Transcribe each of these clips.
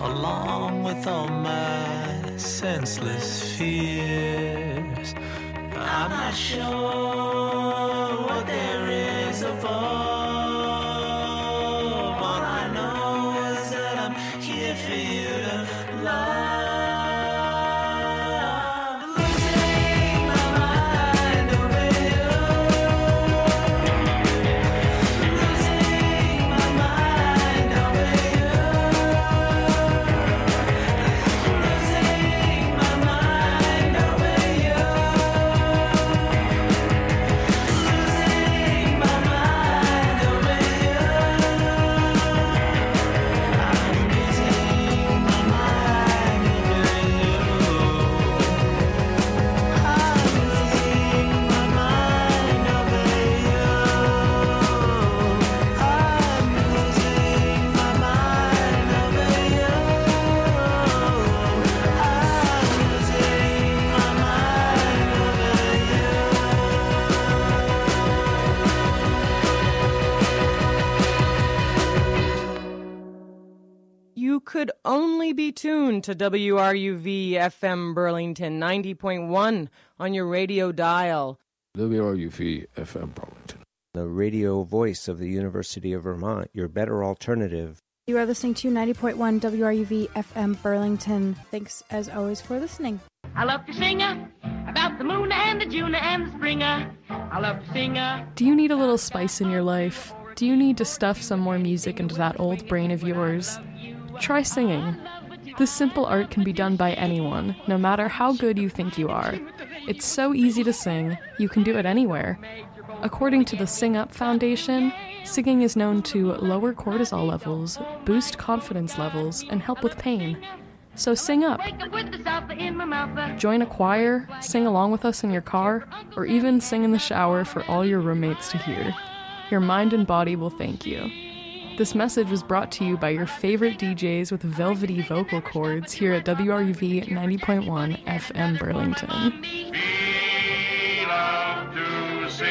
along with all my senseless fears. I'm not sure what there is above. All I know is that I'm here for you to love. Losing my mind over you. Losing my mind over you. Losing my mind over you. Losing my mind over you. I'm losing my mind over you. I'm losing my mind over you. I'm losing my mind over you. I'm losing my mind You could only be tuned to WRUV FM Burlington 90.1 on your radio dial. WRUV FM Burlington. The radio voice of the University of Vermont, your better alternative. You are listening to 90.1 WRUV FM Burlington. Thanks, as always, for listening. I love to sing about the moon and the June and the springer. I love to sing. Do you need a little spice in your life? Do you need to stuff some more music into that old brain of yours? Try singing. This simple art can be done by anyone, no matter how good you think you are. It's so easy to sing, you can do it anywhere. According to the Sing Up Foundation, singing is known to lower cortisol levels, boost confidence levels, and help with pain. So sing up. Wake up with the salsa in my mouth. Join a choir, sing along with us in your car, or even sing in the shower for all your roommates to hear. Your mind and body will thank you. This message was brought to you by your favorite DJs with velvety vocal cords here at WRUV 90.1 FM Burlington. We love to sing.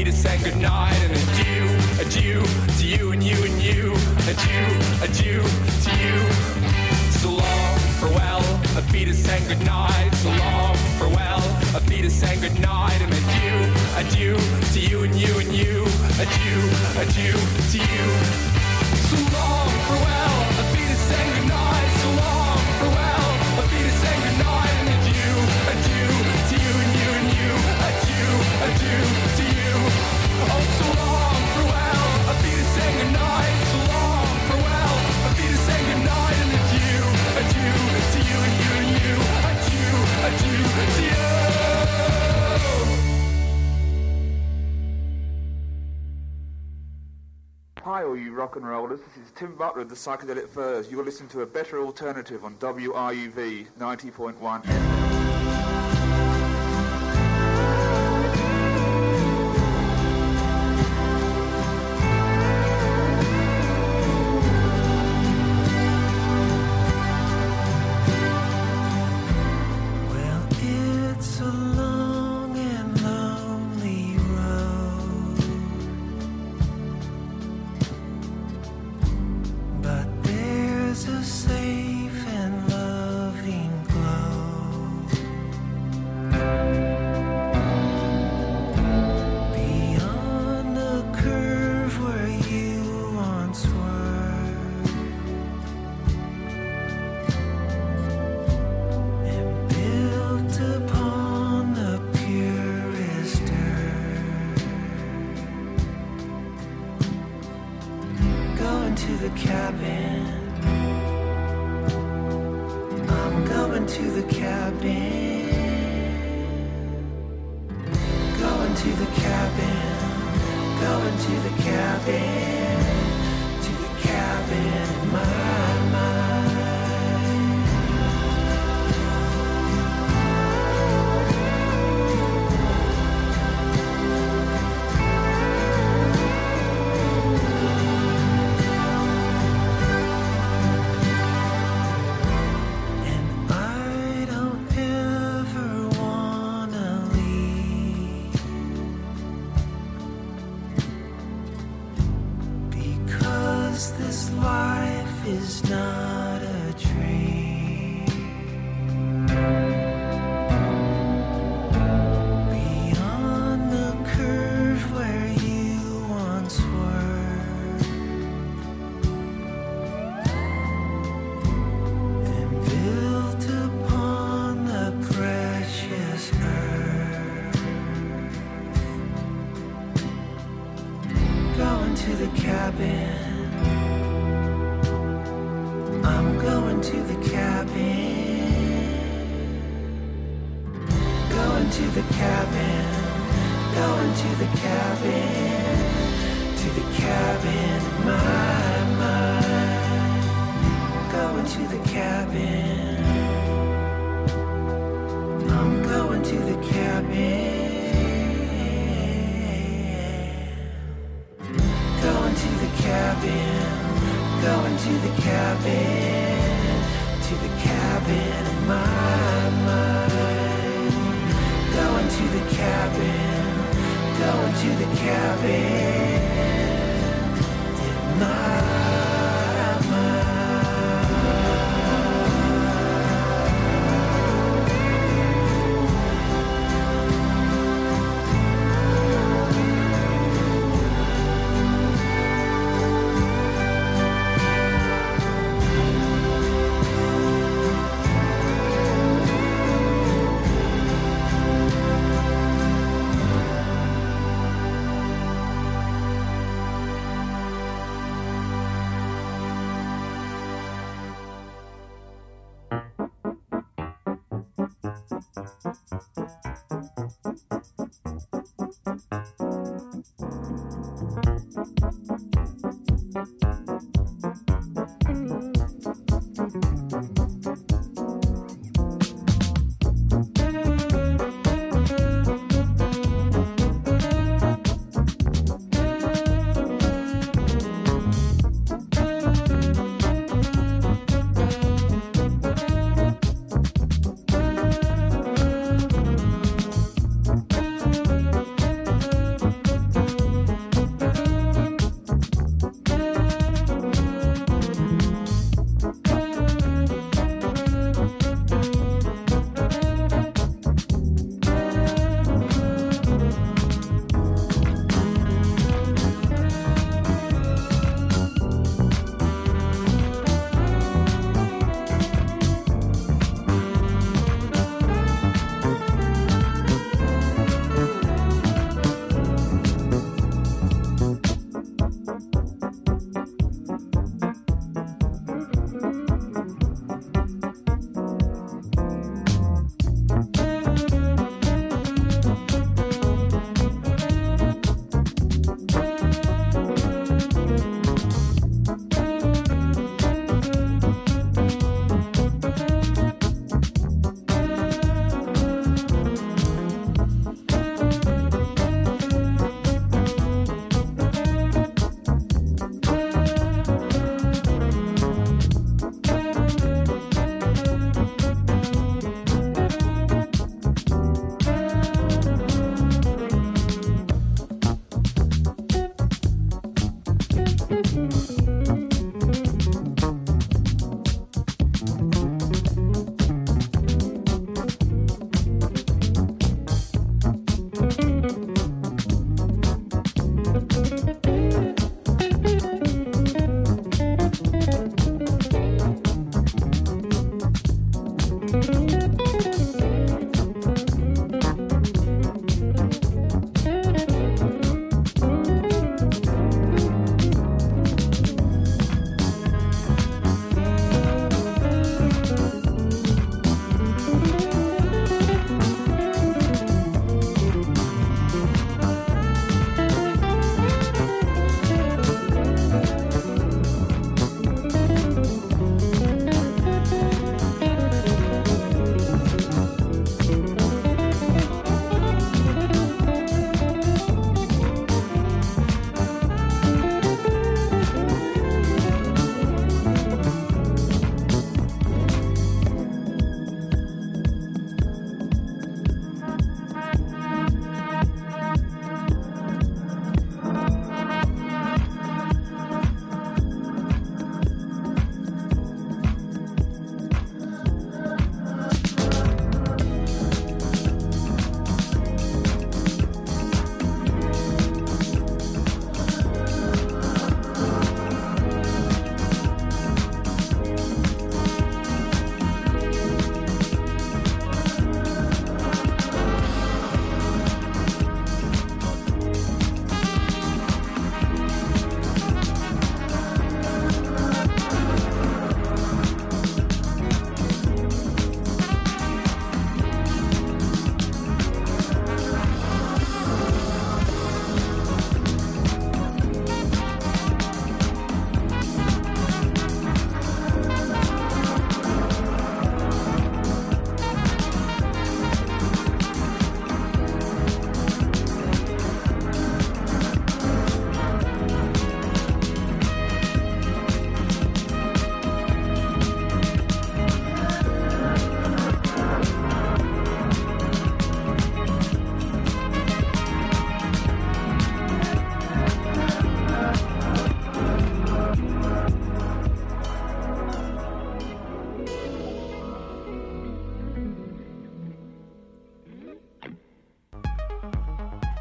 Peter saying goodnight, and adieu to you and you and you. Adieu to you. So long, farewell, Peter saying goodnight. So long, farewell, Peter saying goodnight, and adieu to you and you and you. Adieu to you. So long, farewell, Peter saying goodnight. So long, farewell, Peter saying goodnight, and adieu to you and you and you. Adieu to you. Oh, so long, farewell, Peter saying goodnight. So long, farewell, Peter saying goodnight, and adieu to you and you and you. Adieu to you. Hi all you rock and rollers, this is Tim Butler of the Psychedelic Furs. You're listening to a better alternative on WRUV 90.1 FM.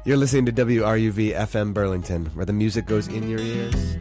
You're listening to WRUV FM Burlington, where the music goes in your ears.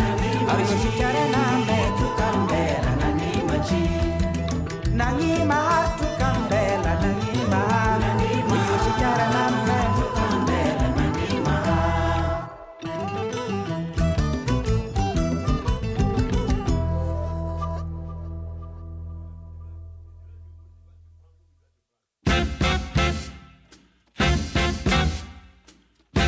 Nangi ma